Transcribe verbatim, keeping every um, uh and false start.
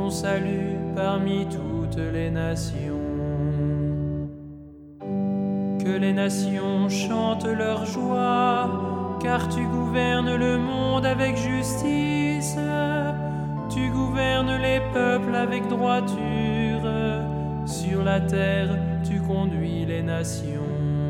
ton salut parmi toutes les nations. Que les nations chantent leur joie, car tu gouvernes le monde avec justice. Tu gouvernes les peuples avec droiture. Sur la terre, tu conduis les nations.